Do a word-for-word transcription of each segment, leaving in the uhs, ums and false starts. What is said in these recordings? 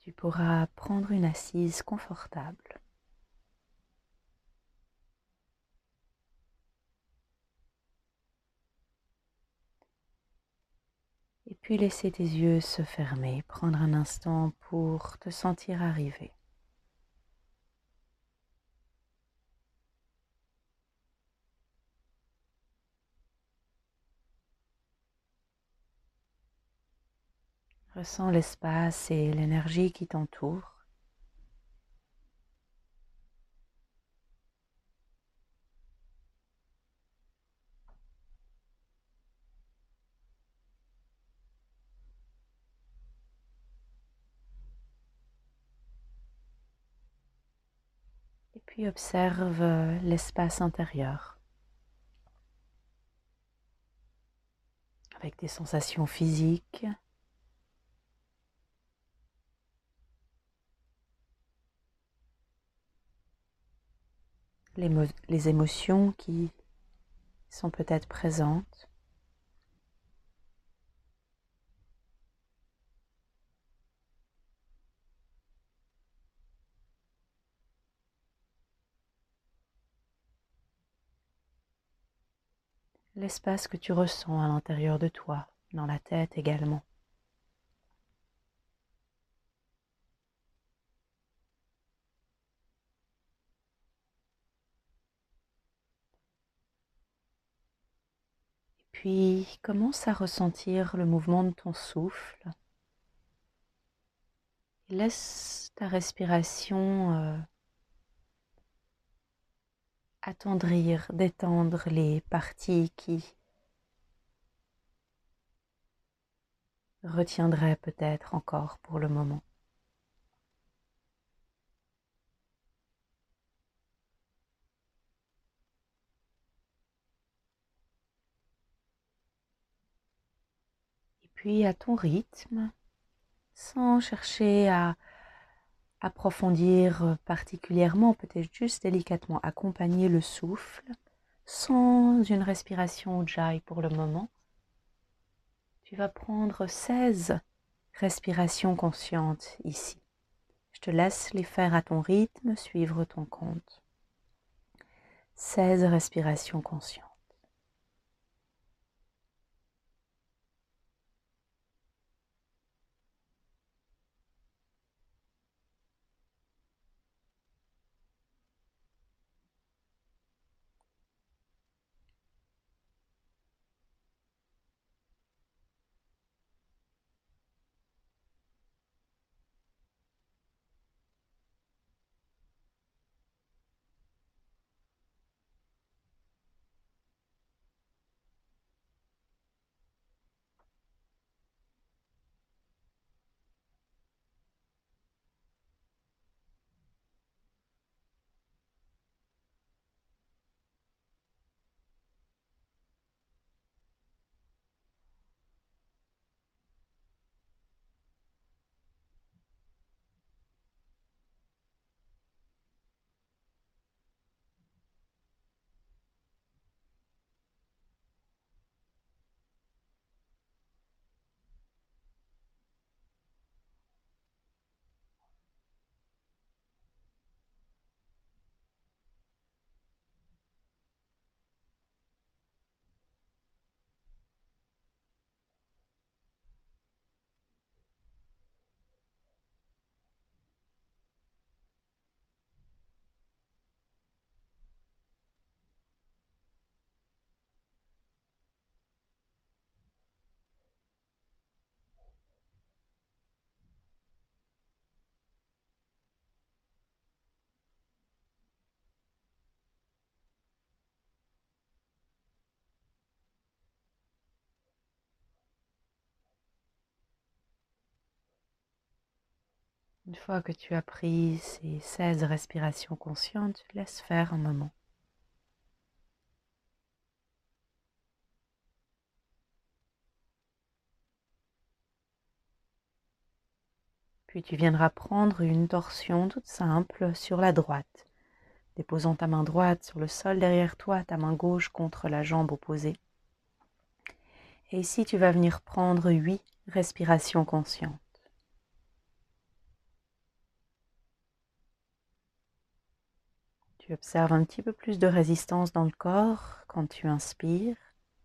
Tu pourras prendre une assise confortable. Et puis laisser tes yeux se fermer, prendre un instant pour te sentir arriver. Ressens l'espace et l'énergie qui t'entoure. Et puis observe l'espace intérieur avec des sensations physiques, les, les émotions qui sont peut-être présentes. L'espace que tu ressens à l'intérieur de toi, dans la tête également. Puis commence à ressentir le mouvement de ton souffle. Laisse ta respiration euh, attendrir, détendre les parties qui retiendraient peut-être encore pour le moment. Et puis à ton rythme, sans chercher à approfondir particulièrement, peut-être juste délicatement accompagner le souffle, sans une respiration ujjayi pour le moment. Tu vas prendre seize respirations conscientes ici. Je te laisse les faire à ton rythme, suivre ton compte. seize respirations conscientes. Une fois que tu as pris ces seize respirations conscientes, tu laisses faire un moment. Puis tu viendras prendre une torsion toute simple sur la droite, déposant ta main droite sur le sol derrière toi, ta main gauche contre la jambe opposée. Et ici, tu vas venir prendre huit respirations conscientes. Tu observes un petit peu plus de résistance dans le corps quand tu inspires.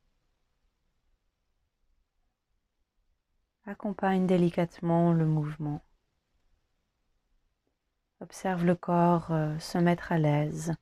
Accompagne délicatement le mouvement. Observe le corps euh, se mettre à l'aise.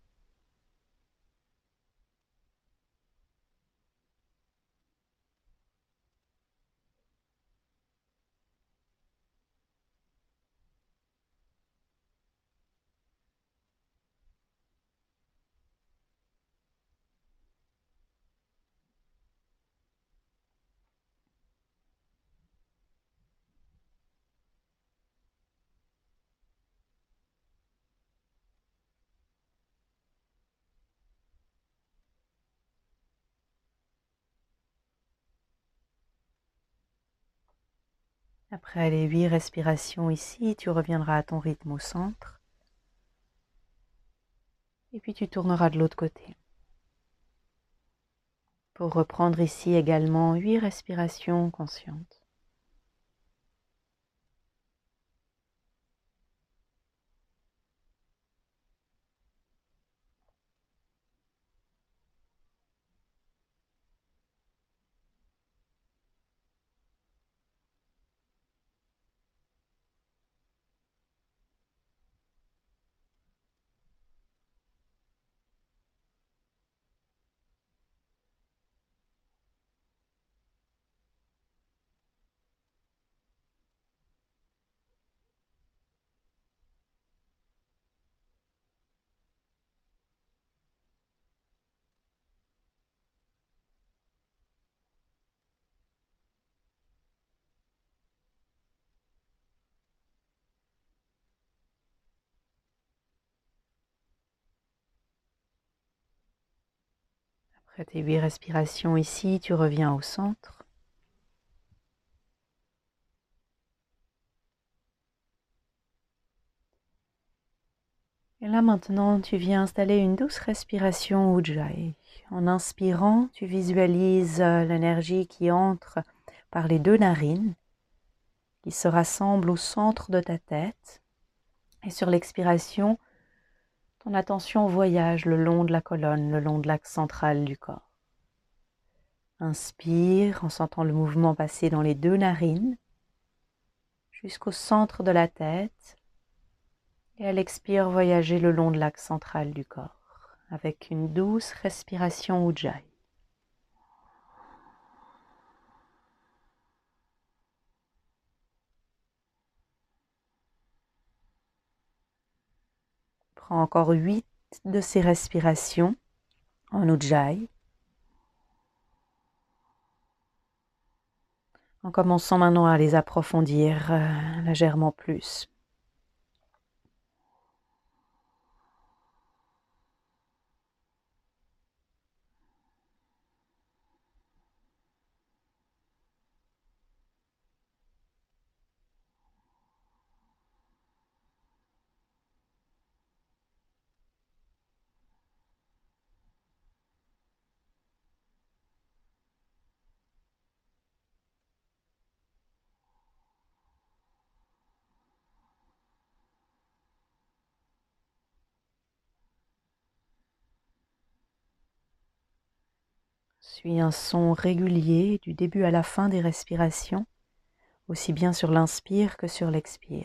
Après les huit respirations ici, tu reviendras à ton rythme au centre. Et puis tu tourneras de l'autre côté. Pour reprendre ici également huit respirations conscientes. Après tes huit respirations ici, tu reviens au centre. Et là maintenant, tu viens installer une douce respiration Ujjayi. En inspirant, tu visualises l'énergie qui entre par les deux narines, qui se rassemble au centre de ta tête. Et sur l'expiration, ton attention voyage le long de la colonne, le long de l'axe central du corps. Inspire en sentant le mouvement passer dans les deux narines jusqu'au centre de la tête. Et à l'expire, voyager le long de l'axe central du corps avec une douce respiration Ujjayi. Prends encore huit de ces respirations en Ujjayi. En commençant maintenant à les approfondir euh, légèrement plus. Suis un son régulier du début à la fin des respirations, aussi bien sur l'inspire que sur l'expire.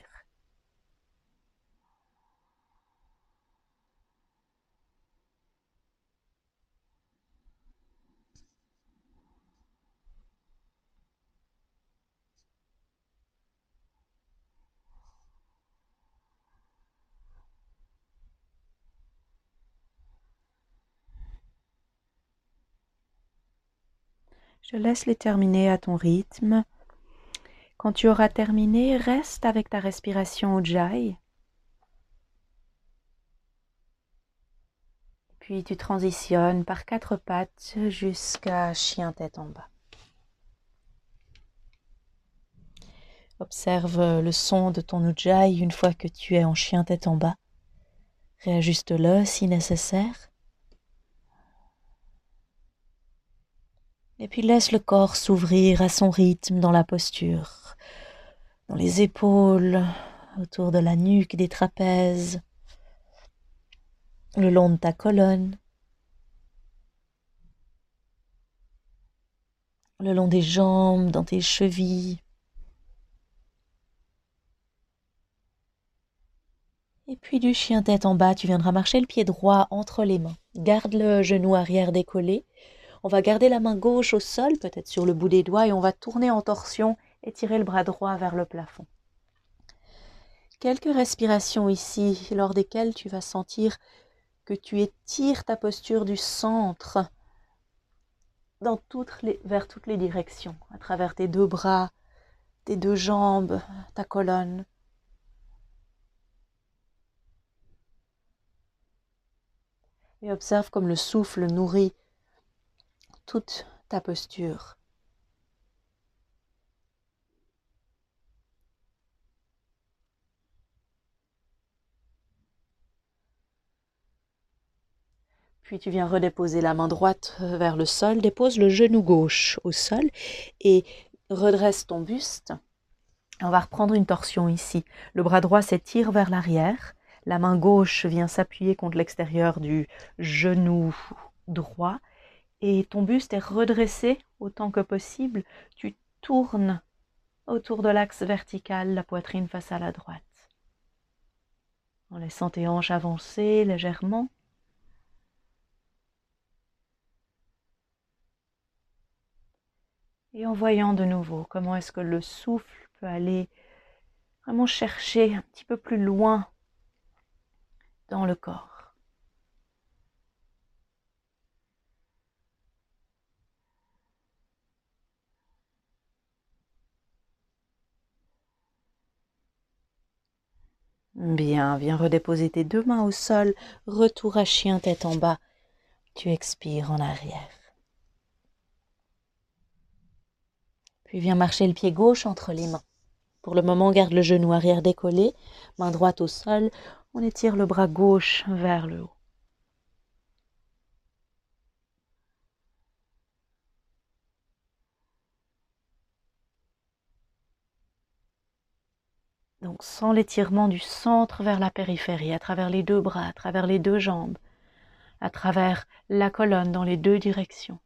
Je laisse les terminer à ton rythme. Quand tu auras terminé, reste avec ta respiration Ujjayi. Puis tu transitionnes par quatre pattes jusqu'à chien tête en bas. Observe le son de ton Ujjayi une fois que tu es en chien tête en bas. Réajuste-le si nécessaire. Et puis laisse le corps s'ouvrir à son rythme dans la posture, dans les épaules, autour de la nuque, des trapèzes. le long de ta colonne, le long des jambes, dans tes chevilles. Et puis du chien tête en bas, tu viendras marcher le pied droit entre les mains. Garde le genou arrière décollé. On va garder la main gauche au sol, peut-être sur le bout des doigts, et on va tourner en torsion et tirer le bras droit vers le plafond. Quelques respirations ici, lors desquelles tu vas sentir que tu étires ta posture du centre dans toutes les, vers toutes les directions, à travers tes deux bras, tes deux jambes, ta colonne. Et observe comme le souffle nourrit toute ta posture. Puis tu viens redéposer la main droite vers le sol, dépose le genou gauche au sol et redresse ton buste. On va reprendre une torsion ici. Le bras droit s'étire vers l'arrière. La main gauche vient s'appuyer contre l'extérieur du genou droit. Et ton buste est redressé autant que possible. Tu tournes autour de l'axe vertical, la poitrine face à la droite. En laissant tes hanches avancer légèrement. Et en voyant de nouveau comment est-ce que le souffle peut aller vraiment chercher un petit peu plus loin dans le corps. Bien, viens redéposer tes deux mains au sol, retour à chien tête en bas. Tu expires en arrière. Puis viens marcher le pied gauche entre les mains. Pour le moment, garde le genou arrière décollé, main droite au sol. On étire le bras gauche vers le haut. Donc sans l'étirement du centre vers la périphérie, à travers les deux bras, à travers les deux jambes, à travers la colonne dans les deux directions.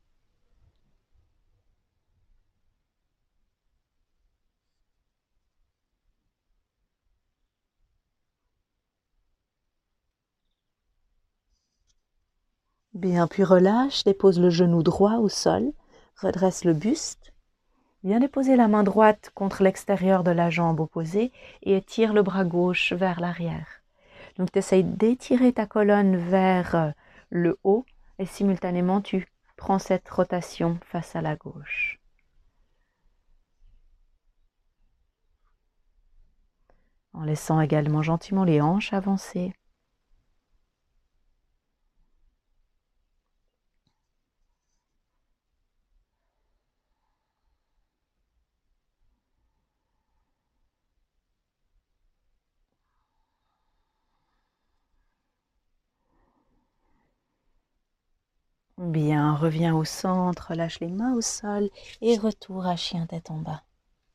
Bien, puis relâche, dépose le genou droit au sol, redresse le buste. Viens déposer la main droite contre l'extérieur de la jambe opposée et étire le bras gauche vers l'arrière. Donc tu essayes d'étirer ta colonne vers le haut et simultanément tu prends cette rotation face à la gauche. En laissant également gentiment les hanches avancer. Bien, reviens au centre, lâche les mains au sol et retour à chien tête en bas.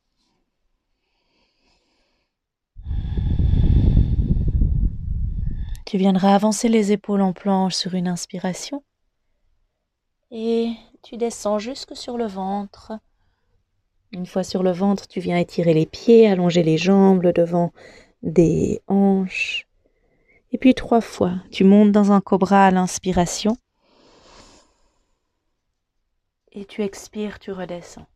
Tu viendras avancer les épaules en planche sur une inspiration et tu descends jusque sur le ventre. Une fois sur le ventre, tu viens étirer les pieds, allonger les jambes, le devant des hanches. Et puis trois fois, tu montes dans un cobra à l'inspiration. Et tu expires, tu redescends.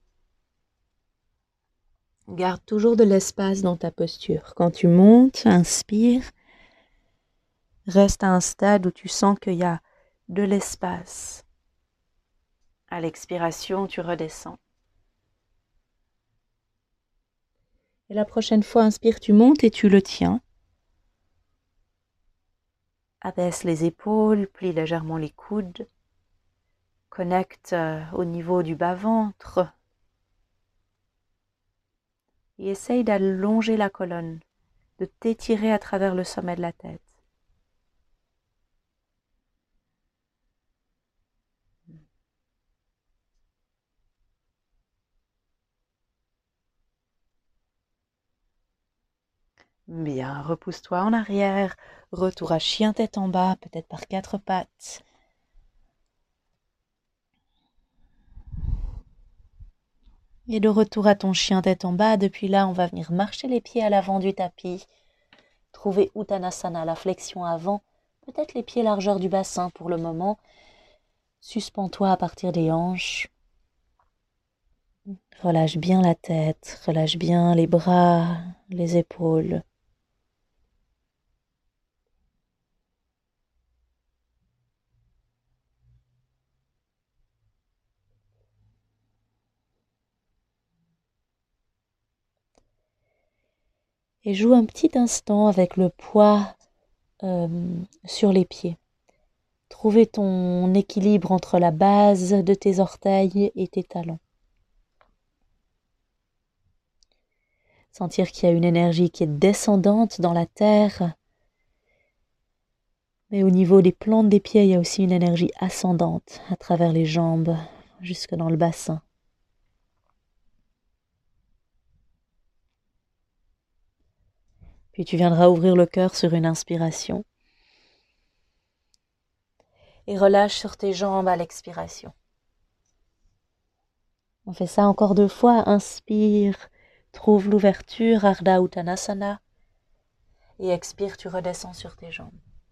Garde toujours de l'espace dans ta posture. Quand tu montes, inspire. Reste à un stade où tu sens qu'il y a de l'espace. À l'expiration, tu redescends. Et la prochaine fois, inspire, tu montes et tu le tiens. Abaisse les épaules, plie légèrement les coudes. Connecte au niveau du bas-ventre. Et essaye d'allonger la colonne, de t'étirer à travers le sommet de la tête. Bien, repousse-toi en arrière. Retour à chien tête en bas, peut-être par quatre pattes. Et de retour à ton chien tête en bas. Depuis là, on va venir marcher les pieds à l'avant du tapis. Trouver Uttanasana, la flexion avant. Peut-être les pieds largeur du bassin pour le moment. Suspends-toi à partir des hanches. Relâche bien la tête, relâche bien les bras, les épaules. Et joue un petit instant avec le poids euh, sur les pieds. Trouver ton équilibre entre la base de tes orteils et tes talons. Sentir qu'il y a une énergie qui est descendante dans la terre. Mais au niveau des plantes des pieds, il y a aussi une énergie ascendante à travers les jambes, jusque dans le bassin. Puis tu viendras ouvrir le cœur sur une inspiration. Et relâche sur tes jambes à l'expiration. On fait ça encore deux fois. Inspire, trouve l'ouverture, Ardha Uttanasana. Et expire, tu redescends sur tes jambes.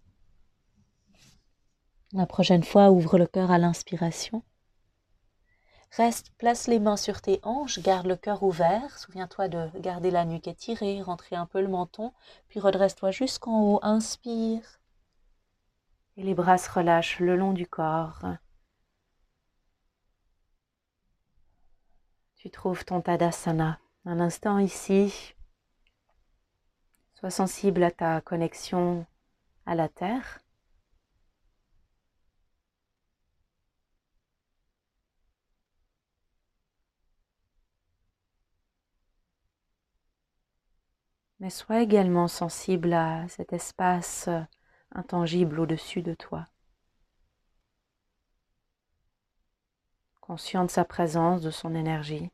La prochaine fois, ouvre le cœur à l'inspiration. Reste, place les mains sur tes hanches, garde le cœur ouvert. Souviens-toi de garder la nuque étirée, rentrer un peu le menton. Puis redresse-toi jusqu'en haut. Inspire. Et les bras se relâchent le long du corps. Tu trouves ton Tadasana. Un instant ici. Sois sensible à ta connexion à la terre. Mais sois également sensible à cet espace intangible au-dessus de toi. Conscient de sa présence, de son énergie.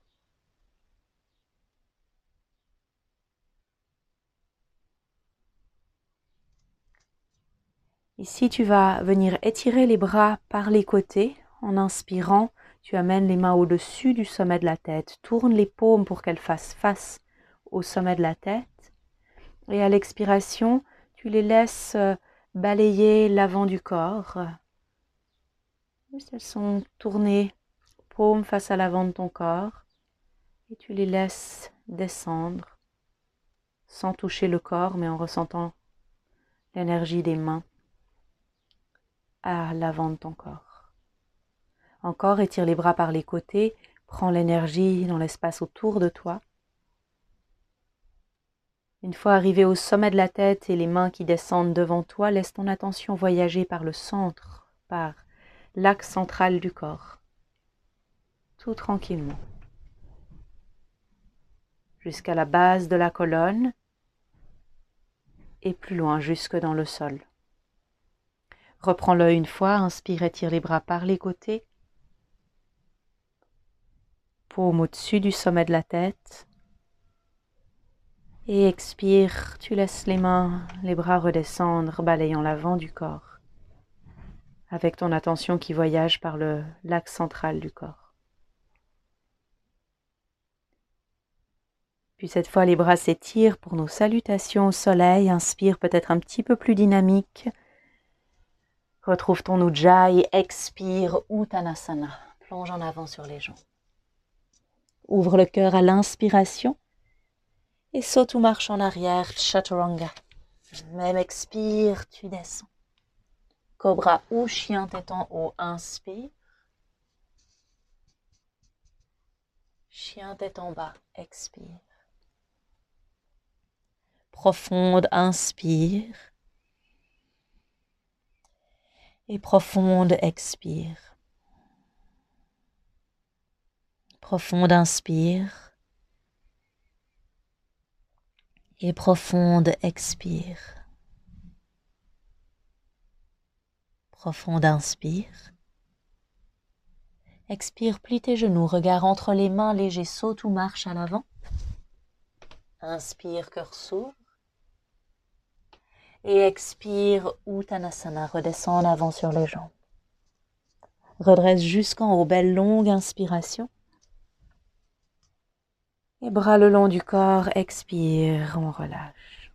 Ici, tu vas venir étirer les bras par les côtés. En inspirant, tu amènes les mains au-dessus du sommet de la tête. Tourne les paumes pour qu'elles fassent face au sommet de la tête. Et à l'expiration, tu les laisses balayer l'avant du corps. Elles sont tournées, paumes face à l'avant de ton corps. Et tu les laisses descendre, sans toucher le corps, mais en ressentant l'énergie des mains à l'avant de ton corps. Encore, étire les bras par les côtés, prends l'énergie dans l'espace autour de toi. Une fois arrivé au sommet de la tête et les mains qui descendent devant toi, laisse ton attention voyager par le centre, par l'axe central du corps, tout tranquillement, jusqu'à la base de la colonne et plus loin, jusque dans le sol. Reprends-le une fois, inspire, étire les bras par les côtés, paume au-dessus du sommet de la tête. Et expire, tu laisses les mains, les bras redescendre, balayant l'avant du corps, avec ton attention qui voyage par le l'axe central du corps. Puis cette fois, les bras s'étirent pour nos salutations au soleil. Inspire, peut-être un petit peu plus dynamique. Retrouve ton Ujjayi, expire, Uttanasana. Plonge en avant sur les jambes. Ouvre le cœur à l'inspiration. Et saute ou marche en arrière, Chaturanga. Même expire, tu descends. Cobra ou chien tête en haut, inspire. Chien tête en bas, expire. Profonde, inspire. Et profonde, expire. Profonde, inspire. Et profonde, expire. Profonde, inspire. Expire, plie tes genoux, regard entre les mains, léger, saute ou marche à l'avant. Inspire, cœur s'ouvre. Et expire, Uttanasana, redescends en avant sur les jambes. Redresse jusqu'en haut, belle longue inspiration. Et bras le long du corps, expire, on relâche.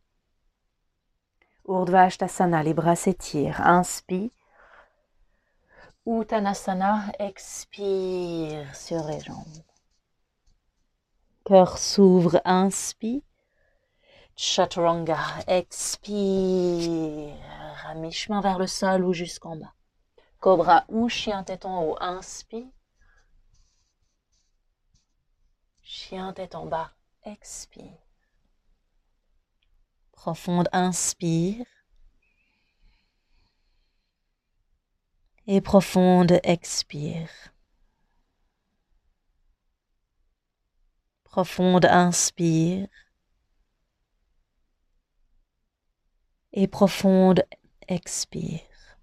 Urdhva-Hastasana, les bras s'étirent, inspire. Uttanasana, expire sur les jambes. Cœur s'ouvre, inspire. Chaturanga, expire. À mi-chemin vers le sol ou jusqu'en bas. Cobra ou chien tête en haut, inspire. Chien tête en bas, expire. Profonde inspire. Et profonde expire. Profonde inspire. Et profonde expire.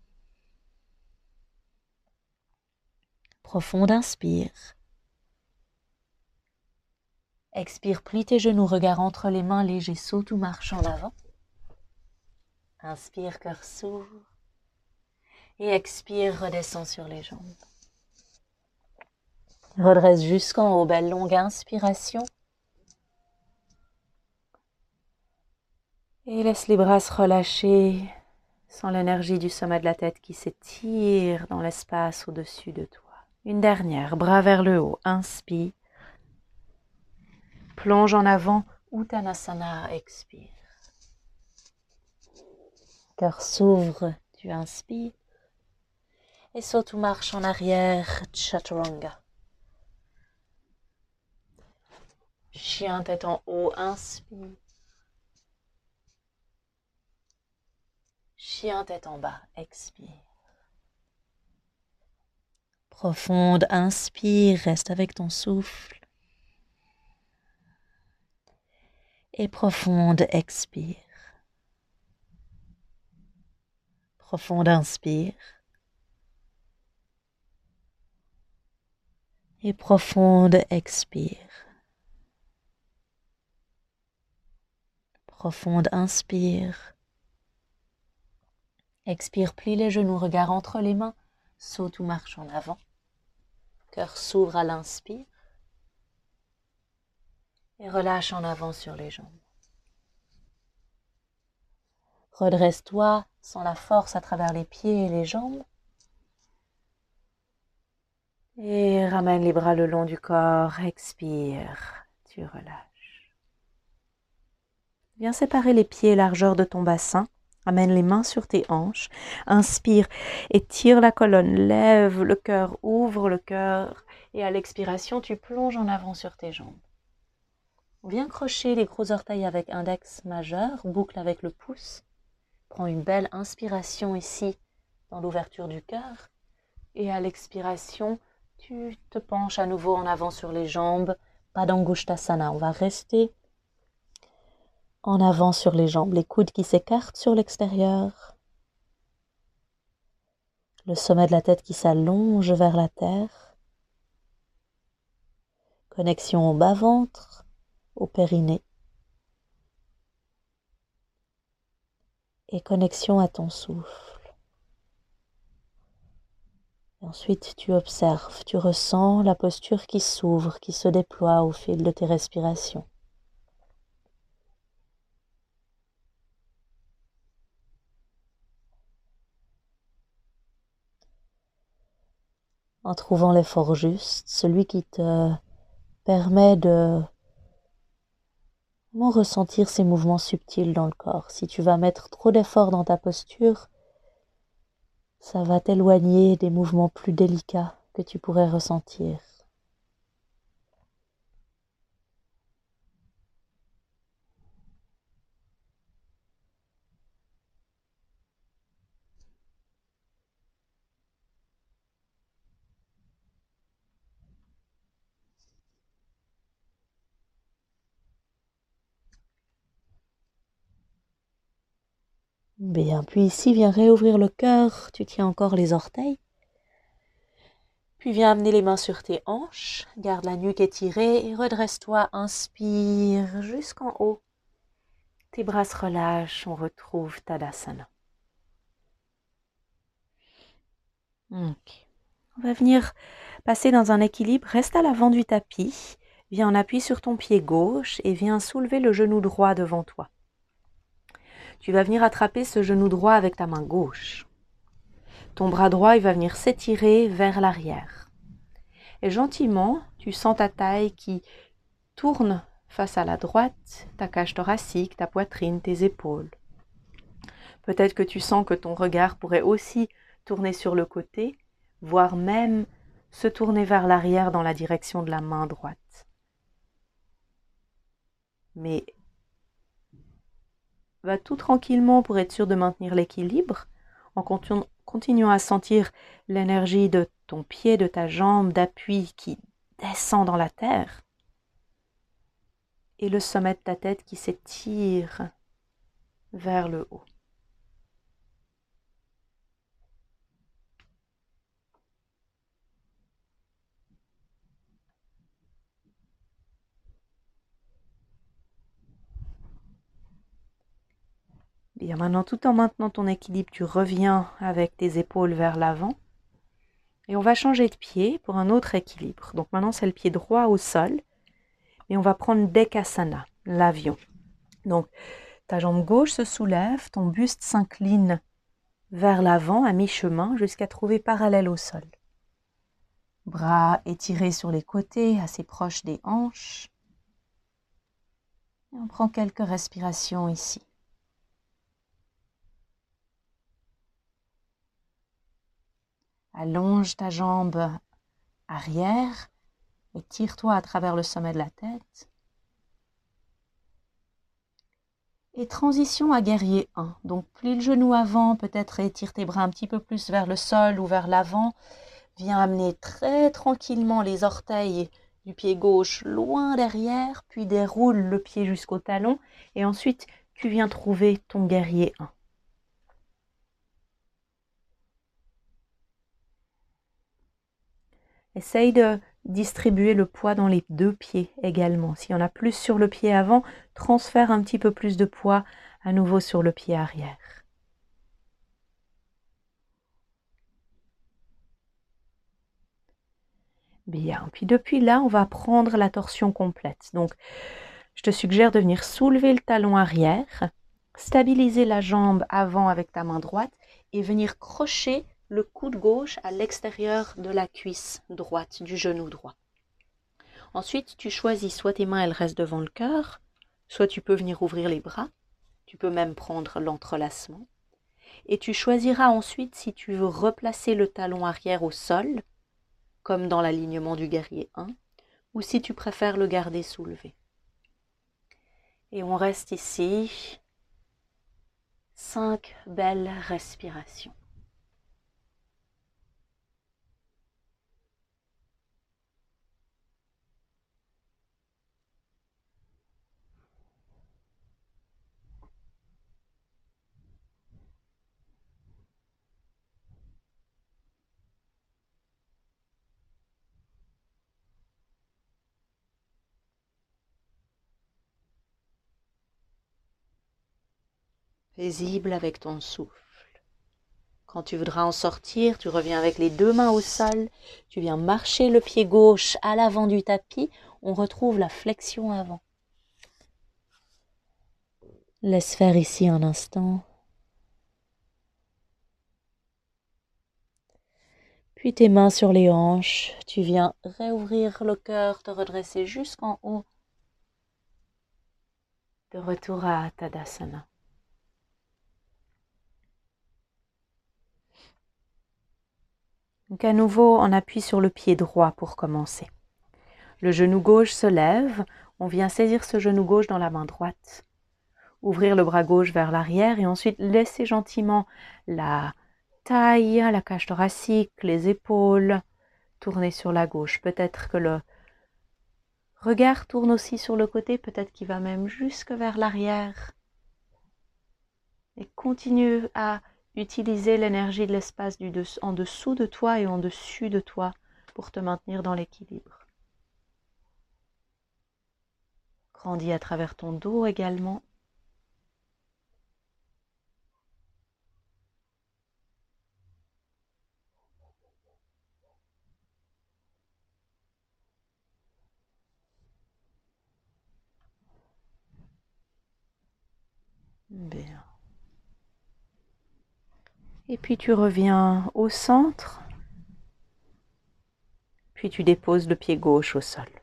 Profonde inspire. Expire, plie tes genoux, regard entre les mains, léger, saute ou marche en avant. Inspire, cœur s'ouvre. Et expire, redescends sur les jambes. Redresse jusqu'en haut, belle longue inspiration. Et laisse les bras se relâcher, sans l'énergie du sommet de la tête qui s'étire dans l'espace au-dessus de toi. Une dernière, bras vers le haut, inspire. Plonge en avant, Uttanasana, expire. Cœur s'ouvre, tu inspires. Et saute ou marche en arrière, Chaturanga. Chien tête en haut, inspire. Chien tête en bas, expire. Profonde, inspire, reste avec ton souffle. Et profonde, expire. Profonde, inspire. Et profonde, expire. Profonde, inspire. Expire, plie les genoux, regard entre les mains, saute ou marche en avant. Cœur s'ouvre à l'inspire. Et relâche en avant sur les jambes. Redresse-toi, sens la force à travers les pieds et les jambes. Et ramène les bras le long du corps, expire, tu relâches. Viens séparer les pieds largeur de ton bassin, amène les mains sur tes hanches, inspire, étire la colonne, lève le cœur, ouvre le cœur et à l'expiration, tu plonges en avant sur tes jambes. Viens crocher les gros orteils avec index majeur, boucle avec le pouce. Prends une belle inspiration ici dans l'ouverture du cœur et à l'expiration, tu te penches à nouveau en avant sur les jambes, Padangusthasana. On va rester en avant sur les jambes, les coudes qui s'écartent sur l'extérieur, le sommet de la tête qui s'allonge vers la terre, connexion au bas-ventre, au périnée et connexion à ton souffle. Et ensuite, tu observes, tu ressens la posture qui s'ouvre, qui se déploie au fil de tes respirations. En trouvant l'effort juste, celui qui te permet de ressentir ces mouvements subtils dans le corps. Si tu vas mettre trop d'efforts dans ta posture, ça va t'éloigner des mouvements plus délicats que tu pourrais ressentir. Bien, puis ici, viens réouvrir le cœur, tu tiens encore les orteils. Puis viens amener les mains sur tes hanches, garde la nuque étirée et redresse-toi, inspire jusqu'en haut. Tes bras se relâchent, on retrouve Tadasana. Okay. On va venir passer dans un équilibre. Reste à l'avant du tapis. Viens en appui sur ton pied gauche et viens soulever le genou droit devant toi. Tu vas venir attraper ce genou droit avec ta main gauche. Ton bras droit, il va venir s'étirer vers l'arrière. Et gentiment, tu sens ta taille qui tourne face à la droite, ta cage thoracique, ta poitrine, tes épaules. Peut-être que tu sens que ton regard pourrait aussi tourner sur le côté, voire même se tourner vers l'arrière dans la direction de la main droite. Mais va tout tranquillement pour être sûr de maintenir l'équilibre, en continu- continuant à sentir l'énergie de ton pied, de ta jambe, d'appui qui descend dans la terre, et le sommet de ta tête qui s'étire vers le haut. Bien, maintenant, tout en maintenant ton équilibre, tu reviens avec tes épaules vers l'avant. Et on va changer de pied pour un autre équilibre. Donc maintenant, c'est le pied droit au sol. Et on va prendre Dekasana, l'avion. Donc, ta jambe gauche se soulève, ton buste s'incline vers l'avant à mi-chemin jusqu'à trouver parallèle au sol. Bras étirés sur les côtés, assez proches des hanches. Et on prend quelques respirations ici. Allonge ta jambe arrière et tire-toi à travers le sommet de la tête. Et transition à guerrier un. Donc plie le genou avant, peut-être étire tes bras un petit peu plus vers le sol ou vers l'avant. Viens amener très tranquillement les orteils du pied gauche loin derrière, puis déroule le pied jusqu'au talon. Et ensuite, tu viens trouver ton guerrier un. Essaye de distribuer le poids dans les deux pieds également. S'il y en a plus sur le pied avant, transfère un petit peu plus de poids à nouveau sur le pied arrière. Bien, puis depuis là, on va prendre la torsion complète. Donc, je te suggère de venir soulever le talon arrière, stabiliser la jambe avant avec ta main droite et venir crocher le coude gauche à l'extérieur de la cuisse droite, du genou droit. Ensuite, tu choisis soit tes mains, elles restent devant le cœur, soit tu peux venir ouvrir les bras, tu peux même prendre l'entrelacement. Et tu choisiras ensuite si tu veux replacer le talon arrière au sol, comme dans l'alignement du guerrier un, ou si tu préfères le garder soulevé. Et on reste ici, cinq belles respirations. Paisible avec ton souffle. Quand tu voudras en sortir, tu reviens avec les deux mains au sol, tu viens marcher le pied gauche à l'avant du tapis, on retrouve la flexion avant. Laisse faire ici un instant. Puis tes mains sur les hanches, tu viens réouvrir le cœur, te redresser jusqu'en haut. De retour à Tadasana. Donc à nouveau, on appuie sur le pied droit pour commencer. Le genou gauche se lève, on vient saisir ce genou gauche dans la main droite. Ouvrir le bras gauche vers l'arrière et ensuite laisser gentiment la taille, la cage thoracique, les épaules tourner sur la gauche. Peut-être que le regard tourne aussi sur le côté, peut-être qu'il va même jusque vers l'arrière. Et continue à utiliser l'énergie de l'espace du dessous, en dessous de toi et en dessus de toi pour te maintenir dans l'équilibre. Grandis à travers ton dos également. Bien. Et puis tu reviens au centre, puis tu déposes le pied gauche au sol.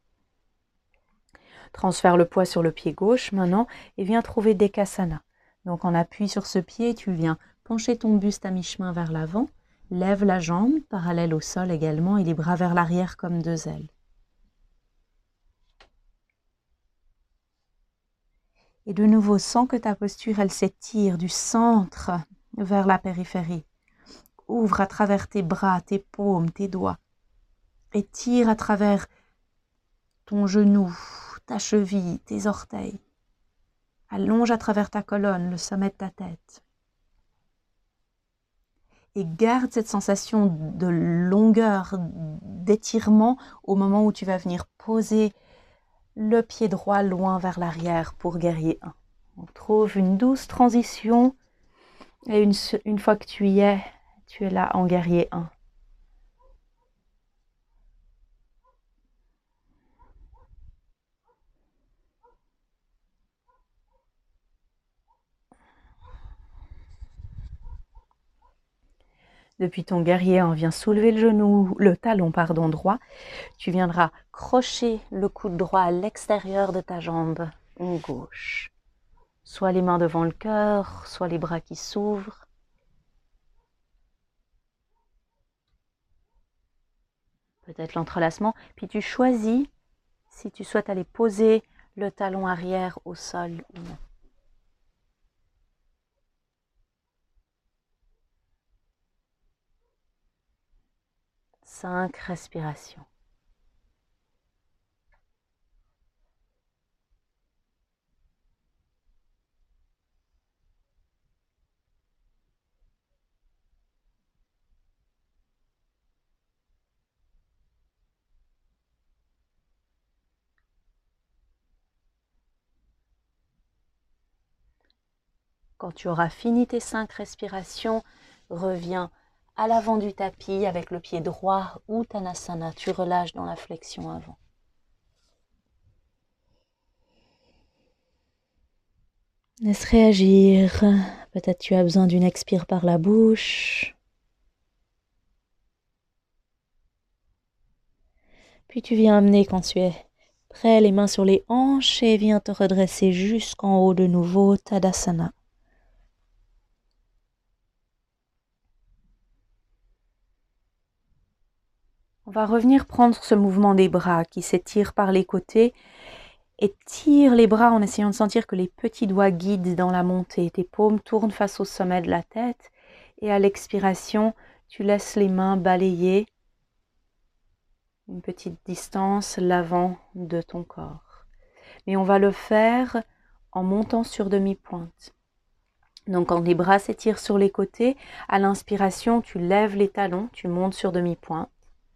Transfère le poids sur le pied gauche maintenant et viens trouver Dekasana. Donc on appuie sur ce pied, tu viens pencher ton buste à mi-chemin vers l'avant, lève la jambe parallèle au sol également et les bras vers l'arrière comme deux ailes. Et de nouveau, sens que ta posture, elle s'étire du centre vers la périphérie. Ouvre à travers tes bras, tes paumes, tes doigts. Étire à travers ton genou, ta cheville, tes orteils. Allonge à travers ta colonne, le sommet de ta tête. Et garde cette sensation de longueur, d'étirement au moment où tu vas venir poser le pied droit loin vers l'arrière pour guerrier un. On trouve une douce transition et une, une fois que tu y es, tu es là en guerrier un. Depuis ton guerrier un, viens soulever le genou, le talon pardon, droit. Tu viendras crocher le coude droit à l'extérieur de ta jambe gauche. Soit les mains devant le cœur, soit les bras qui s'ouvrent. Peut-être l'entrelacement. Puis tu choisis si tu souhaites aller poser le talon arrière au sol ou non. Cinq respirations. Quand tu auras fini tes cinq respirations, reviens à l'avant du tapis avec le pied droit ou Tanasana. Tu relâches dans la flexion avant. Laisse réagir. Peut-être tu as besoin d'une expire par la bouche. Puis tu viens amener quand tu es prêt les mains sur les hanches et viens te redresser jusqu'en haut de nouveau, Tadasana. On va revenir prendre ce mouvement des bras qui s'étire par les côtés et tire les bras en essayant de sentir que les petits doigts guident dans la montée. Tes paumes tournent face au sommet de la tête et à l'expiration, tu laisses les mains balayer une petite distance l'avant de ton corps. Mais on va le faire en montant sur demi-pointe. Donc quand les bras s'étirent sur les côtés, à l'inspiration, tu lèves les talons, tu montes sur demi-pointe.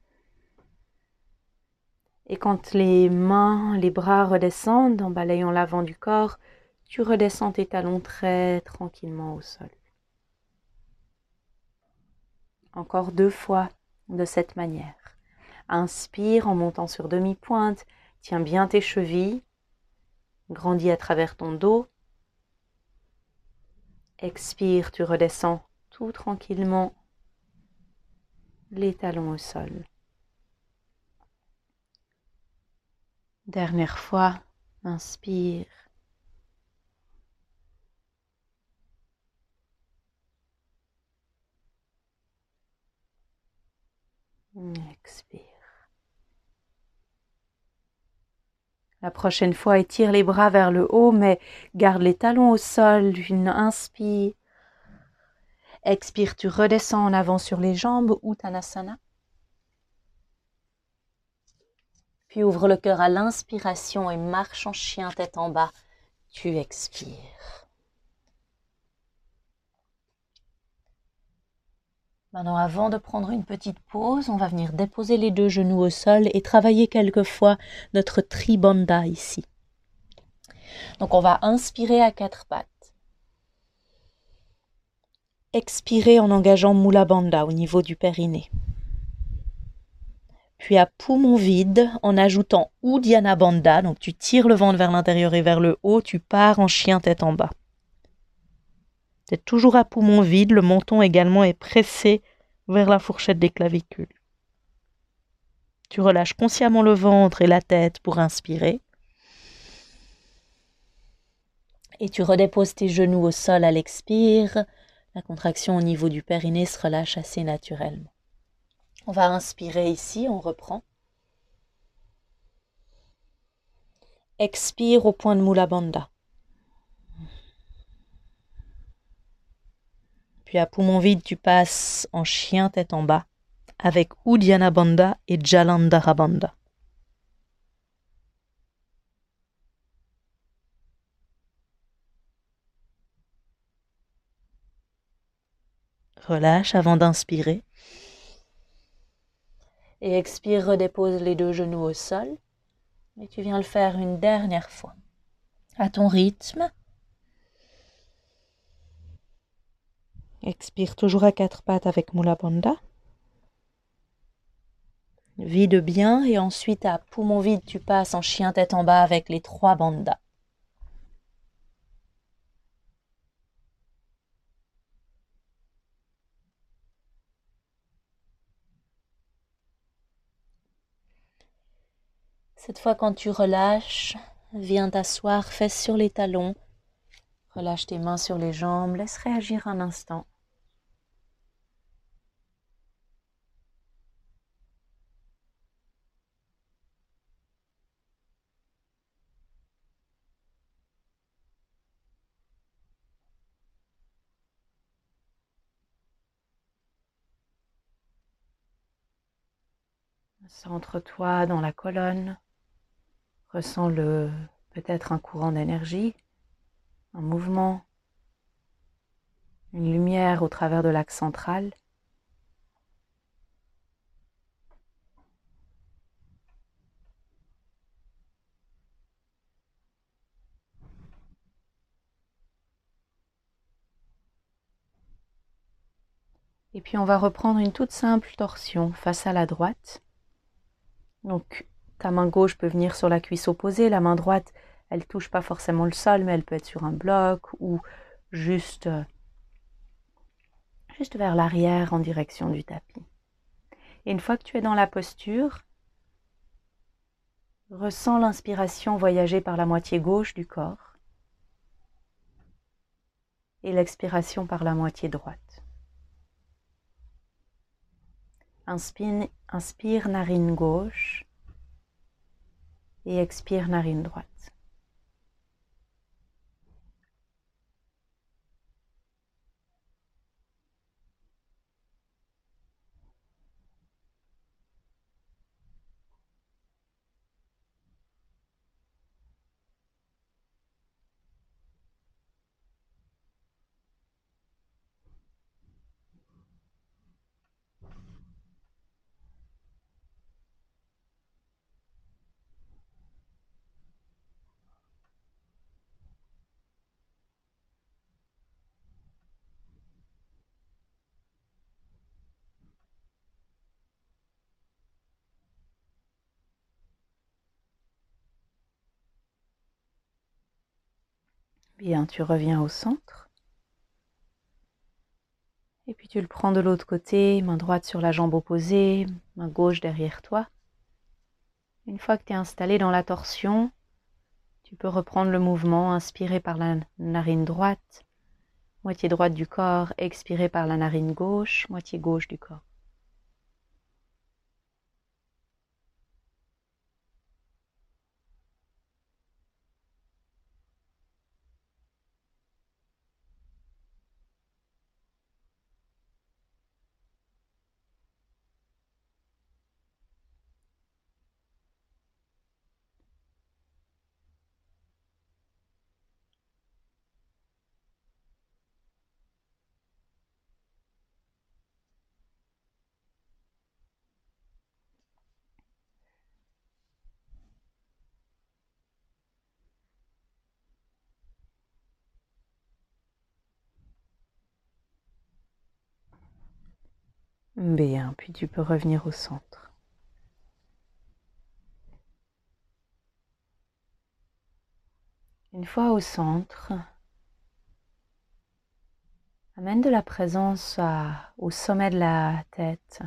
Et quand les mains, les bras redescendent en balayant l'avant du corps, tu redescends tes talons très tranquillement au sol. Encore deux fois de cette manière. Inspire en montant sur demi-pointe, tiens bien tes chevilles, grandis à travers ton dos. Expire, tu redescends tout tranquillement les talons au sol. Dernière fois, inspire. Expire. La prochaine fois, étire les bras vers le haut, mais garde les talons au sol. Une inspire. Expire, tu redescends en avant sur les jambes, Uttanasana. Puis ouvre le cœur à l'inspiration et marche en chien tête en bas. Tu expires. Maintenant, avant de prendre une petite pause, on va venir déposer les deux genoux au sol et travailler quelquefois notre Tribandha ici. Donc, on va inspirer à quatre pattes. Expirer en engageant Mula Bandha au niveau du périnée. Puis à poumon vide, en ajoutant Uddiyana Bandha, donc tu tires le ventre vers l'intérieur et vers le haut, tu pars en chien tête en bas. Tu es toujours à poumon vide, le menton également est pressé vers la fourchette des clavicules. Tu relâches consciemment le ventre et la tête pour inspirer. Et tu redéposes tes genoux au sol à l'expire. La contraction au niveau du périnée se relâche assez naturellement. On va inspirer ici, on reprend. Expire au point de Mula Bandha. Puis à poumon vide, tu passes en chien tête en bas avec Uddiyana Bandha et Jalandhara Bandha. Relâche avant d'inspirer. Et expire, redépose les deux genoux au sol. Et tu viens le faire une dernière fois. À ton rythme. Expire toujours à quatre pattes avec Mula Bandha. Vide bien et ensuite à poumon vide, tu passes en chien tête en bas avec les trois bandhas. Cette fois, quand tu relâches, viens t'asseoir, fesses sur les talons. Relâche tes mains sur les jambes, laisse réagir un instant. Centre-toi dans la colonne. Ressens le peut-être un courant d'énergie, un mouvement, une lumière au travers de l'axe central. Et puis on va reprendre une toute simple torsion face à la droite. Donc ta main gauche peut venir sur la cuisse opposée, la main droite, elle ne touche pas forcément le sol, mais elle peut être sur un bloc ou juste, juste vers l'arrière en direction du tapis. Et une fois que tu es dans la posture, ressens l'inspiration voyager par la moitié gauche du corps et l'expiration par la moitié droite. Inspire, inspire narine gauche et expire narine droite. Bien, tu reviens au centre. Et puis tu le prends de l'autre côté, main droite sur la jambe opposée, main gauche derrière toi. Une fois que tu es installé dans la torsion, tu peux reprendre le mouvement, inspirer par la narine droite, moitié droite du corps, expirer par la narine gauche, moitié gauche du corps. Bien, puis tu peux revenir au centre. Une fois au centre, Amène de la présence à, au sommet de la tête,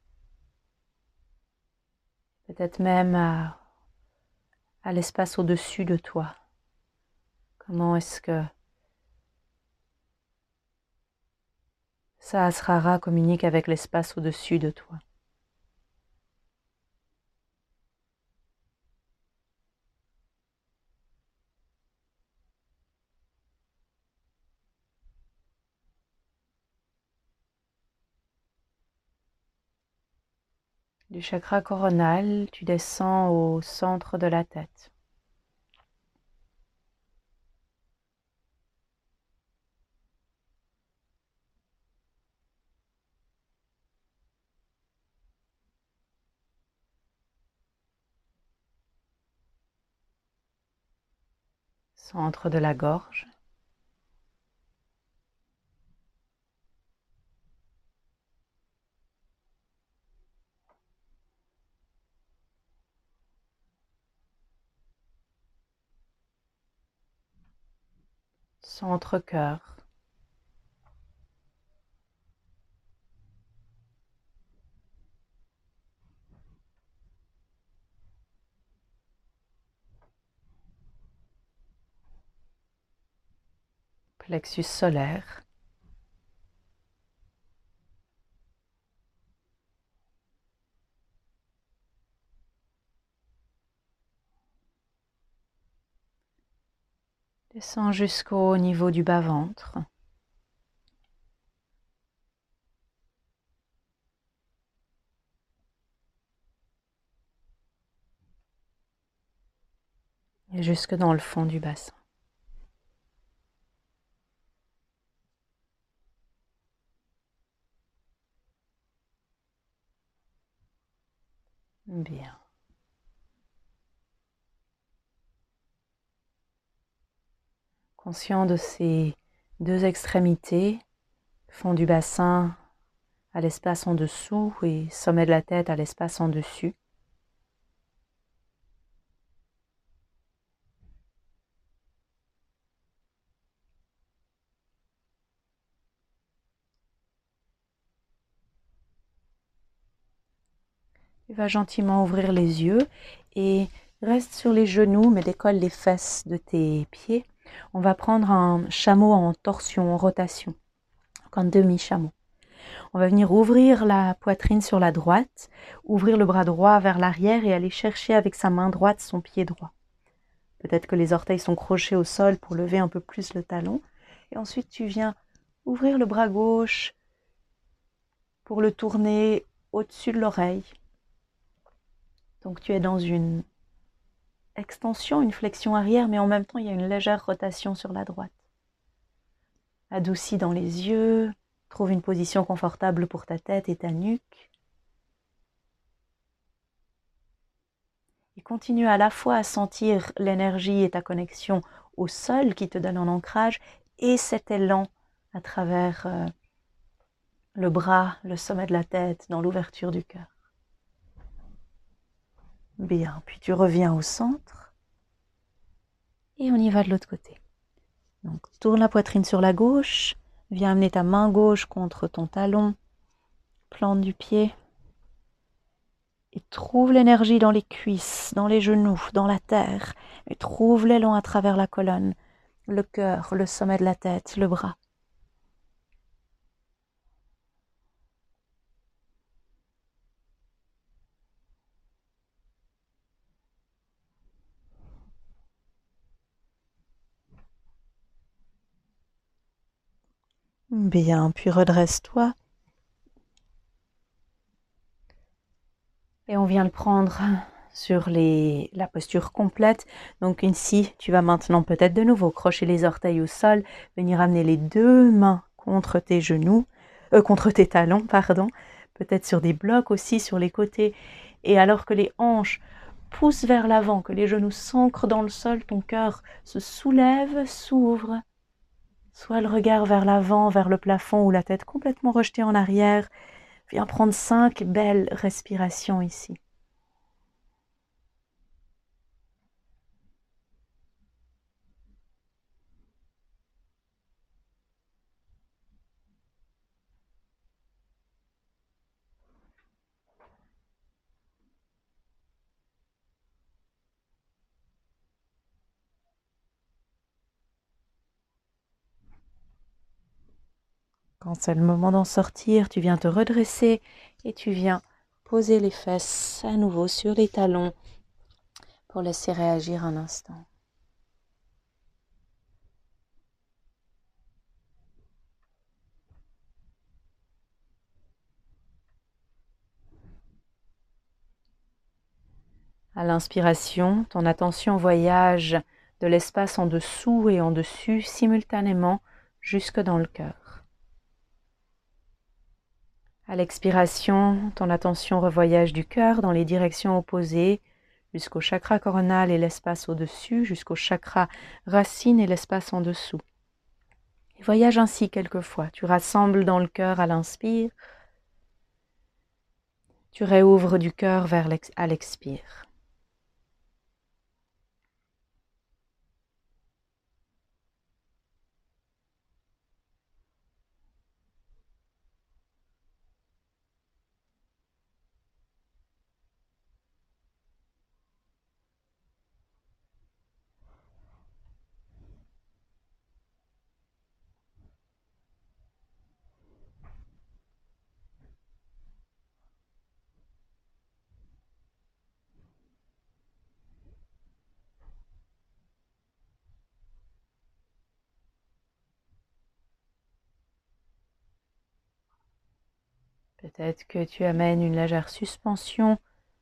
peut-être même à, à l'espace au-dessus de toi. Comment est-ce que Sahasrara communique avec l'espace au-dessus de toi? Du chakra coronal, tu descends au centre de la tête. Centre de la gorge. Centre-cœur. Plexus solaire. Descends jusqu'au niveau du bas-ventre. Et jusque dans le fond du bassin. Bien. Conscient de ces deux extrémités, fond du bassin à l'espace en dessous et sommet de la tête à l'espace en dessus. Tu vas gentiment ouvrir les yeux et reste sur les genoux mais décolle les fesses de tes pieds. On va prendre un chameau en torsion, en rotation, donc un demi-chameau. On va venir ouvrir la poitrine sur la droite, ouvrir le bras droit vers l'arrière et aller chercher avec sa main droite son pied droit. Peut-être que les orteils sont crochés au sol pour lever un peu plus le talon. Et ensuite, tu viens ouvrir le bras gauche pour le tourner au-dessus de l'oreille. Donc tu es dans une extension, une flexion arrière, mais en même temps, il y a une légère rotation sur la droite. Adoucis dans les yeux, trouve une position confortable pour ta tête et ta nuque. Et continue à la fois à sentir l'énergie et ta connexion au sol qui te donne un ancrage et cet élan à travers euh, le bras, le sommet de la tête, dans l'ouverture du cœur. Bien, puis tu reviens au centre et on y va de l'autre côté. Donc tourne la poitrine sur la gauche, viens amener ta main gauche contre ton talon, plante du pied et trouve l'énergie dans les cuisses, dans les genoux, dans la terre, et trouve l'élan à travers la colonne, le cœur, le sommet de la tête, le bras. Bien, puis redresse-toi. Et on vient le prendre sur les, la posture complète. Donc ici, tu vas maintenant peut-être de nouveau crocher les orteils au sol, venir amener les deux mains contre tes genoux, euh, contre tes talons, pardon, peut-être sur des blocs aussi sur les côtés. Et alors que les hanches poussent vers l'avant, que les genoux s'ancrent dans le sol, ton cœur se soulève, s'ouvre. Soit le regard vers l'avant, vers le plafond ou la tête complètement rejetée en arrière. Viens prendre cinq belles respirations ici. Quand c'est le moment d'en sortir, tu viens te redresser et tu viens poser les fesses à nouveau sur les talons pour laisser réagir un instant. À l'inspiration, ton attention voyage de l'espace en dessous et en dessus simultanément jusque dans le cœur. À l'expiration, ton attention revoyage du cœur dans les directions opposées jusqu'au chakra coronal et l'espace au-dessus, jusqu'au chakra racine et l'espace en dessous. Et voyage ainsi quelquefois. Tu rassembles dans le cœur à l'inspire, tu réouvres du cœur vers l'ex- à l'expire. Peut-être que tu amènes une légère suspension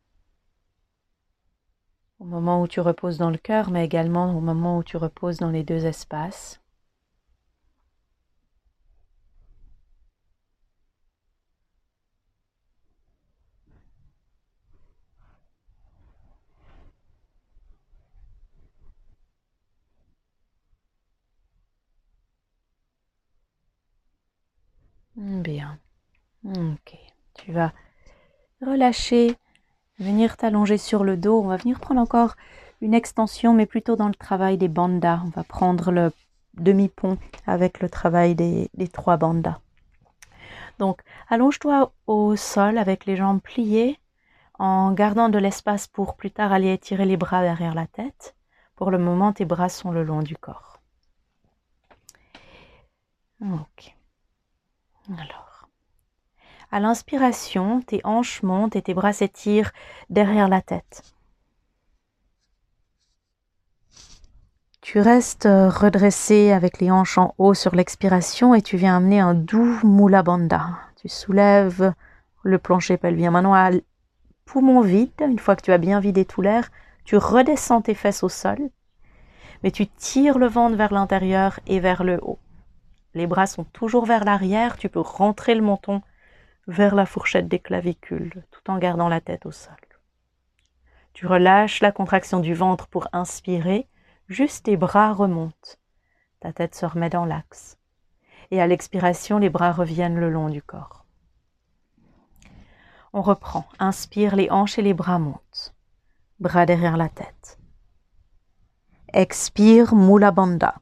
au moment où tu reposes dans le cœur, mais également au moment où tu reposes dans les deux espaces. Bien. Ok. Tu vas relâcher, venir t'allonger sur le dos. On va venir prendre encore une extension, mais plutôt dans le travail des bandhas. On va prendre le demi-pont avec le travail des, des trois bandhas. Donc, allonge-toi au sol avec les jambes pliées, en gardant de l'espace pour plus tard aller étirer les bras derrière la tête. Pour le moment, tes bras sont le long du corps. Ok. Alors, à l'inspiration, tes hanches montent et tes bras s'étirent derrière la tête. Tu restes redressé avec les hanches en haut sur l'expiration et tu viens amener un doux Mula Bandha. Tu soulèves le plancher pelvien. Maintenant, à poumon vide, une fois que tu as bien vidé tout l'air, tu redescends tes fesses au sol, mais tu tires le ventre vers l'intérieur et vers le haut. Les bras sont toujours vers l'arrière, tu peux rentrer le menton vers la fourchette des clavicules, tout en gardant la tête au sol. Tu relâches la contraction du ventre pour inspirer, juste tes bras remontent. Ta tête se remet dans l'axe. Et à l'expiration, les bras reviennent le long du corps. On reprend. Inspire, les hanches et les bras montent. Bras derrière la tête. Expire, Mula Bandha.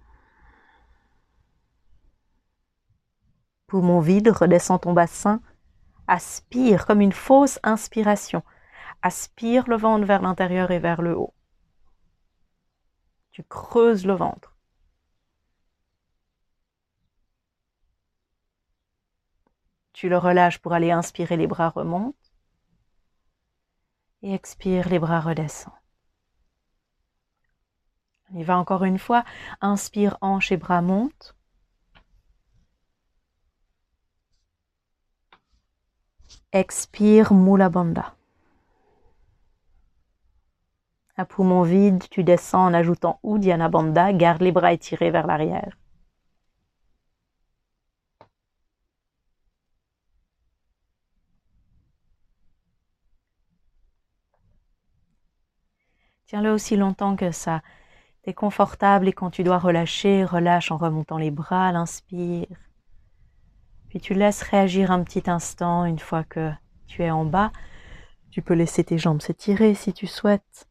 Poumon vide, redescends ton bassin. Aspire comme une fausse inspiration. Aspire le ventre vers l'intérieur et vers le haut. Tu creuses le ventre. Tu le relâches pour aller inspirer, les bras remontent. Et expire, les bras redescendent. On y va encore une fois. Inspire, hanches et bras montent. Expire, Mula Bandha. À poumon vide, tu descends en ajoutant Uddiyana Bandha. Garde les bras étirés vers l'arrière. Tiens-le aussi longtemps que ça t'es confortable et quand tu dois relâcher, relâche en remontant les bras, l'inspire. Puis tu laisses réagir un petit instant une fois que tu es en bas. Tu peux laisser tes jambes s'étirer si tu souhaites.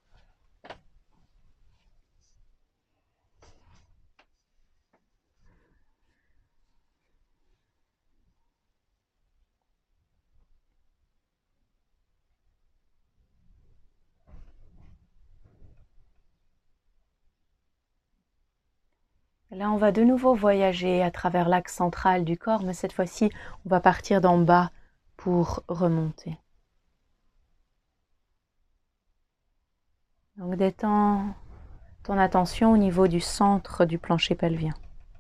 Là, on va de nouveau voyager à travers l'axe central du corps, mais cette fois-ci, on va partir d'en bas pour remonter. Donc, détends ton attention au niveau du centre du plancher pelvien.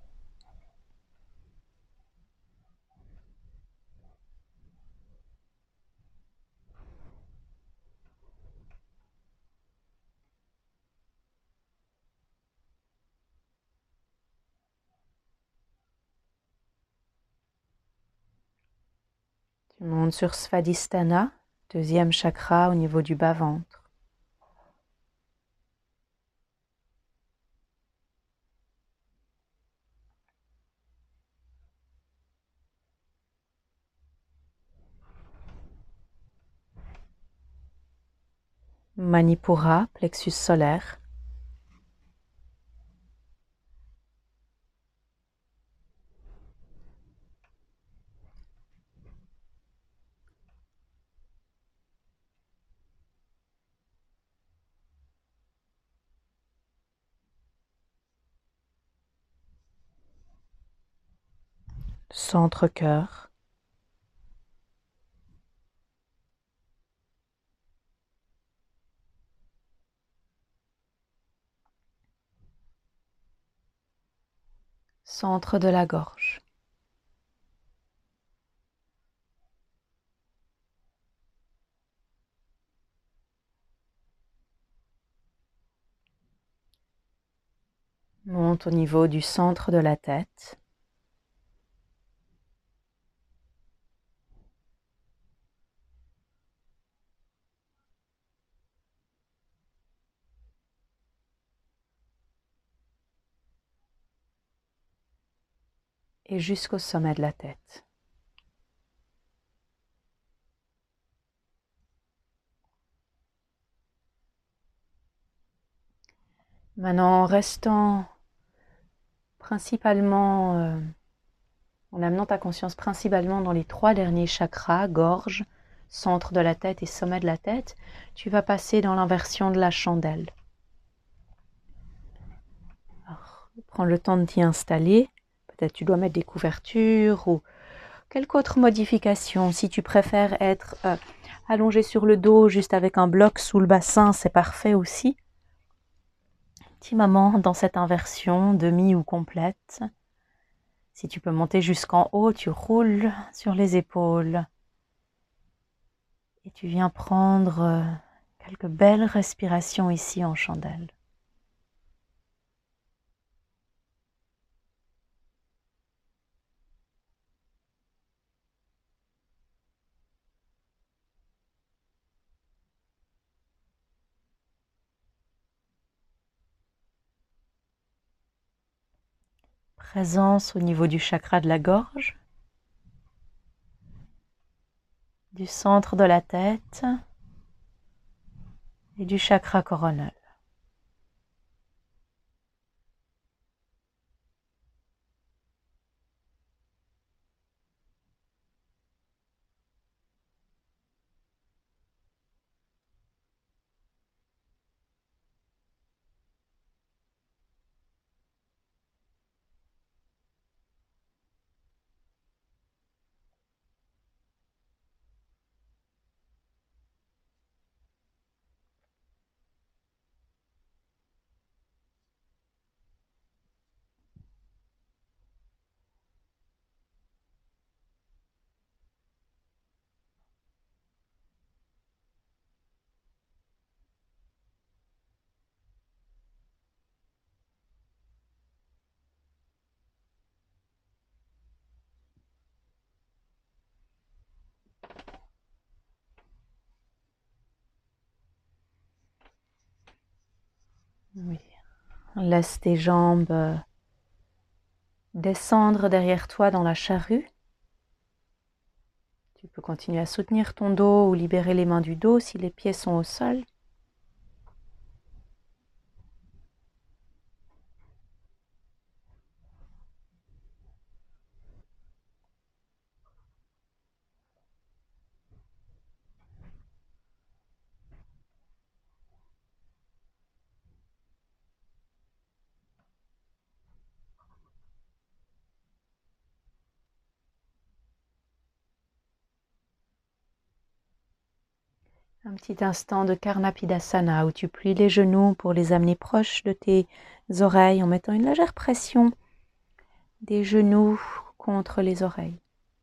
Tu montes sur Svadhisthana, deuxième chakra au niveau du bas-ventre. Manipura, plexus solaire. Centre-cœur. Centre de la gorge. Monte au niveau du centre de la tête. Et jusqu'au sommet de la tête. Maintenant, en restant principalement, euh, en amenant ta conscience principalement dans les trois derniers chakras, gorge, centre de la tête et sommet de la tête, tu vas passer dans l'inversion de la chandelle. Alors, prends le temps de t'y installer. Peut-être tu dois mettre des couvertures ou quelque autre modification. Si tu préfères être euh, allongé sur le dos juste avec un bloc sous le bassin, c'est parfait aussi. Petit moment dans cette inversion, demi ou complète. Si tu peux monter jusqu'en haut, tu roules sur les épaules. Et tu viens prendre quelques belles respirations ici en chandelle. Présence au niveau du chakra de la gorge, du centre de la tête et du chakra coronal. Oui. Laisse tes jambes descendre derrière toi dans la charrue. Tu peux continuer à soutenir ton dos ou libérer les mains du dos si les pieds sont au sol. Un petit instant de Karnapidasana où tu plies les genoux pour les amener proches de tes oreilles en mettant une légère pression des genoux contre les oreilles.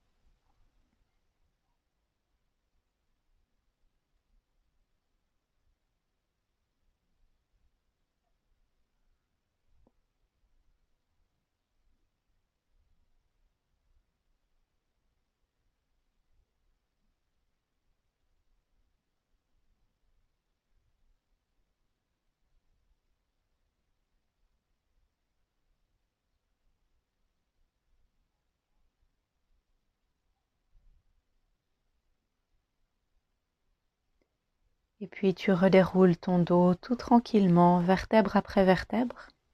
Et puis tu redéroules ton dos tout tranquillement, vertèbre après vertèbre.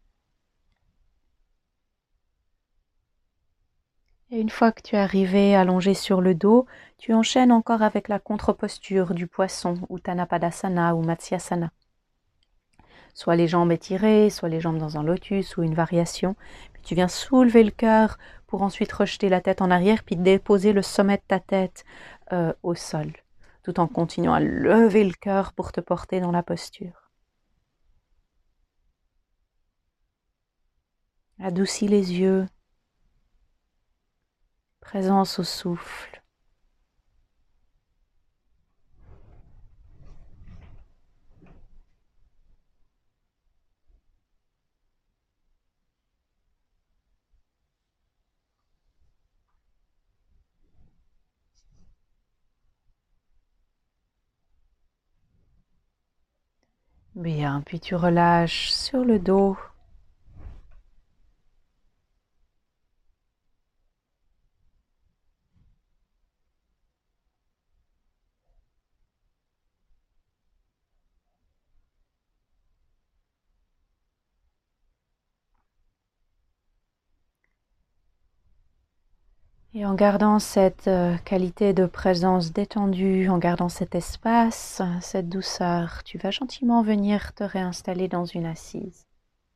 Et une fois que tu es arrivé allongé sur le dos, tu enchaînes encore avec la contre-posture du poisson, Uttanapadasana ou Matsyasana. Soit les jambes étirées, soit les jambes dans un lotus ou une variation. Puis tu viens soulever le cœur pour ensuite rejeter la tête en arrière, puis déposer le sommet de ta tête euh, au sol, tout en continuant à lever le cœur pour te porter dans la posture. Adoucis les yeux, présence au souffle. Bien, puis tu relâches sur le dos. Et en gardant cette euh, qualité de présence détendue, en gardant cet espace, cette douceur, tu vas gentiment venir te réinstaller dans une assise.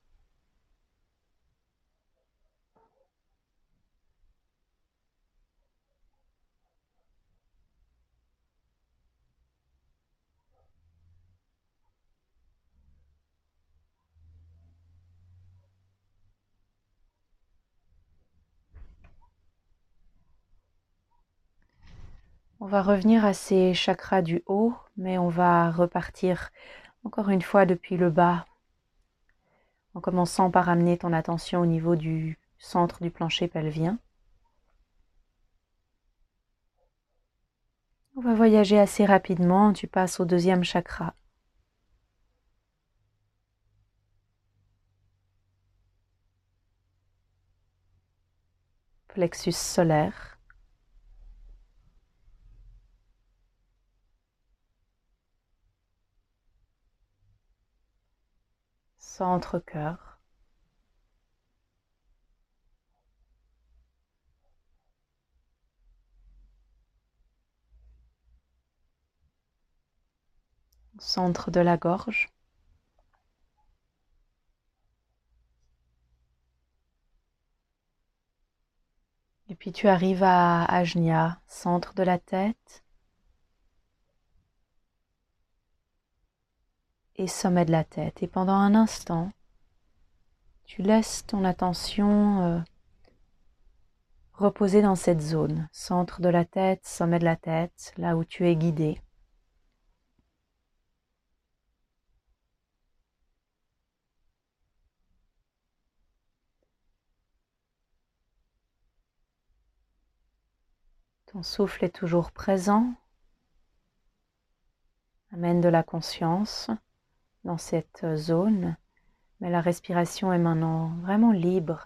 On va revenir à ces chakras du haut, mais on va repartir encore une fois depuis le bas, en commençant par amener ton attention au niveau du centre du plancher pelvien. On va voyager assez rapidement, tu passes au deuxième chakra. Plexus solaire. Centre-cœur. Centre de la gorge. Et puis tu arrives à Ajna, centre de la tête et sommet de la tête. Et pendant un instant, tu laisses ton attention euh, reposer dans cette zone, centre de la tête, sommet de la tête, là où tu es guidé. Ton souffle est toujours présent. Amène de la conscience dans cette zone, mais la respiration est maintenant vraiment libre.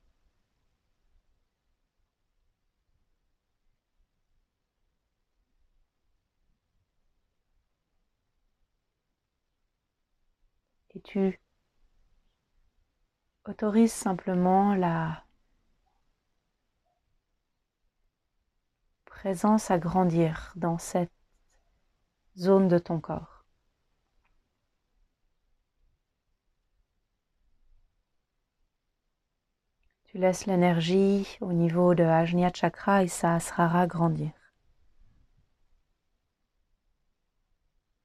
Et tu autorises simplement la présence à grandir dans cette zone de ton corps. Tu laisses l'énergie au niveau de Ajna Chakra et Sahasrara grandir.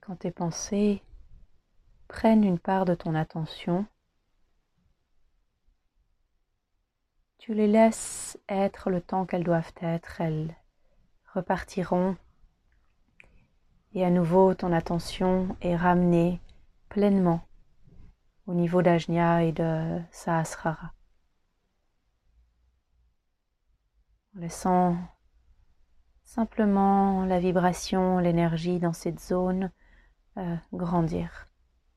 quand tes pensées prennent une part de ton attention, tu les laisses être le temps qu'elles doivent être, elles repartiront et à nouveau ton attention est ramenée pleinement au niveau d'Ajna et de Sahasrara. En laissant simplement la vibration, l'énergie dans cette zone euh, grandir.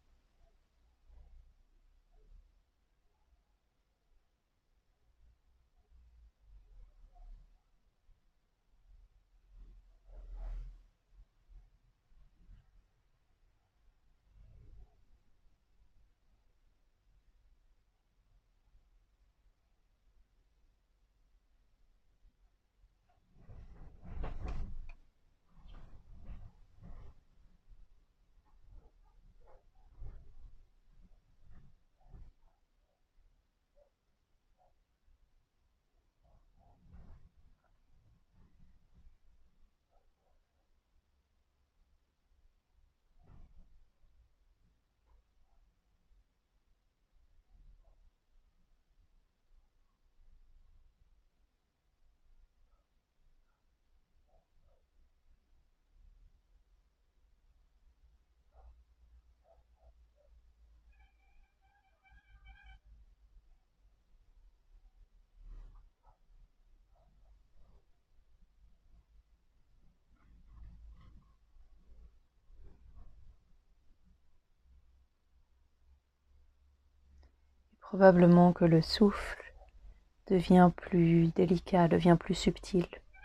Probablement que le souffle devient plus délicat, devient plus subtil.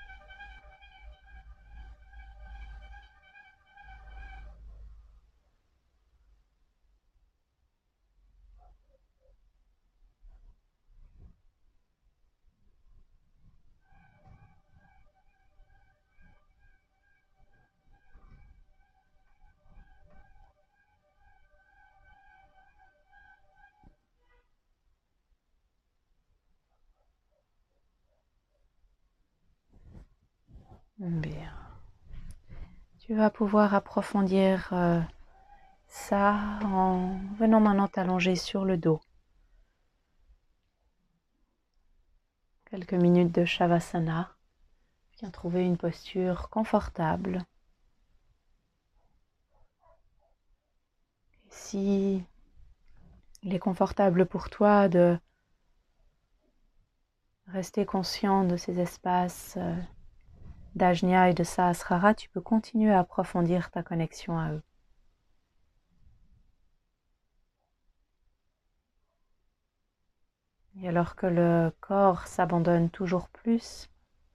Bien. Tu vas pouvoir approfondir euh, ça en venant maintenant t'allonger sur le dos. Quelques minutes de Shavasana. Viens trouver une posture confortable. Et si il est confortable pour toi de rester conscient de ces espaces euh, d'Ajna et de Sahasrara, tu peux continuer à approfondir ta connexion à eux. Et alors que le corps s'abandonne toujours plus,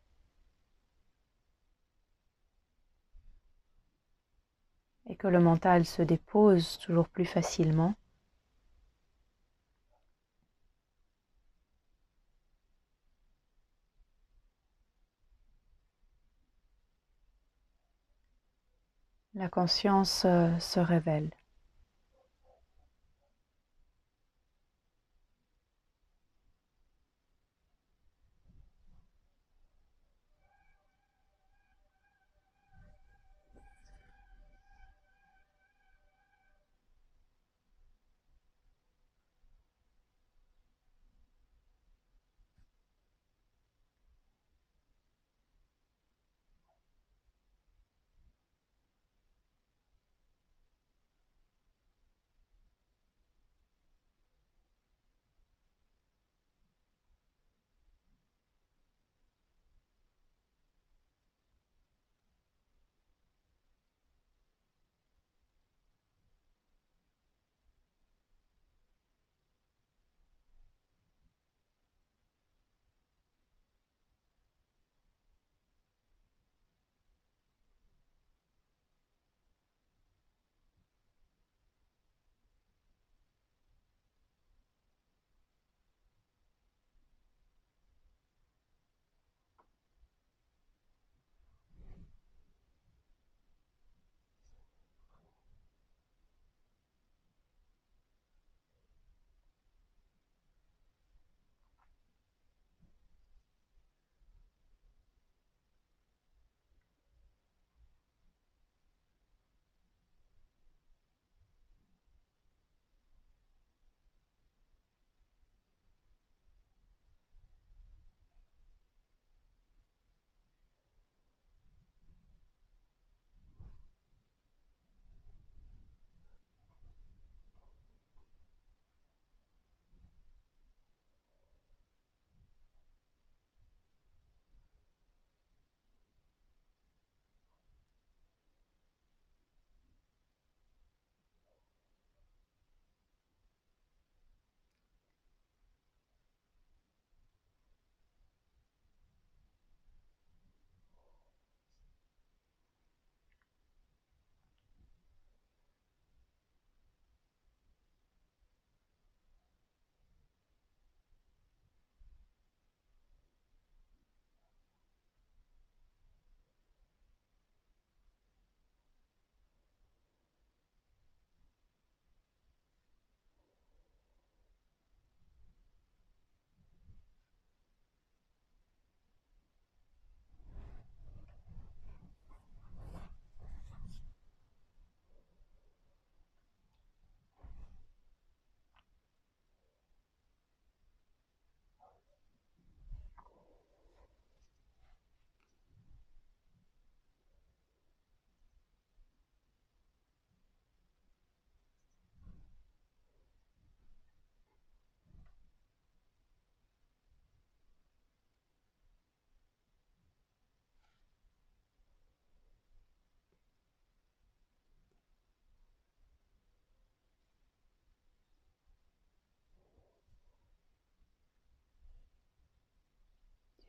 et que le mental se dépose toujours plus facilement, la conscience euh, se révèle.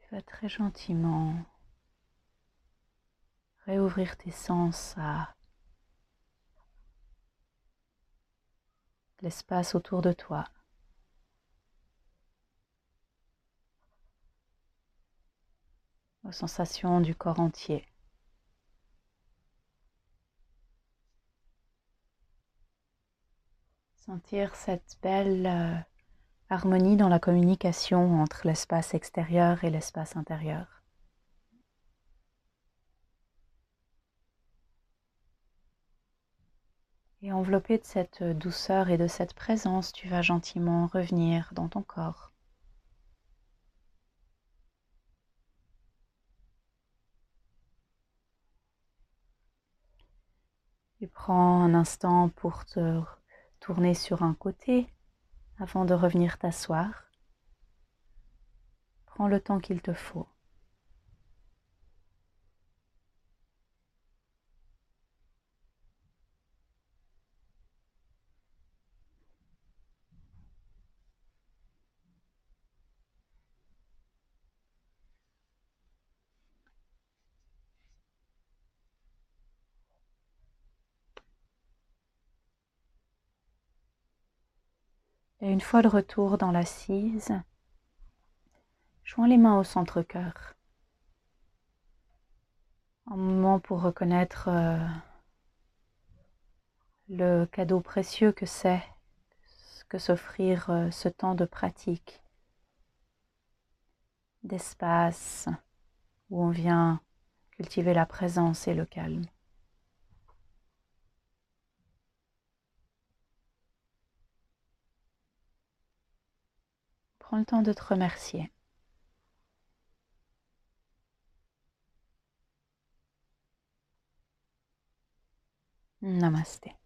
Tu vas très gentiment réouvrir tes sens à l'espace autour de toi. Aux sensations du corps entier. Sentir cette belle euh, harmonie dans la communication entre l'espace extérieur et l'espace intérieur. Et enveloppé de cette douceur et de cette présence, tu vas gentiment revenir dans ton corps. Tu prends un instant pour te tourner sur un côté avant de revenir t'asseoir. Prends le temps qu'il te faut. Et une fois de retour dans l'assise, joins les mains au centre-cœur. Un moment pour reconnaître euh, le cadeau précieux que c'est que s'offrir euh, ce temps de pratique, d'espace où on vient cultiver la présence et le calme. Prends le temps de te remercier. Namasté.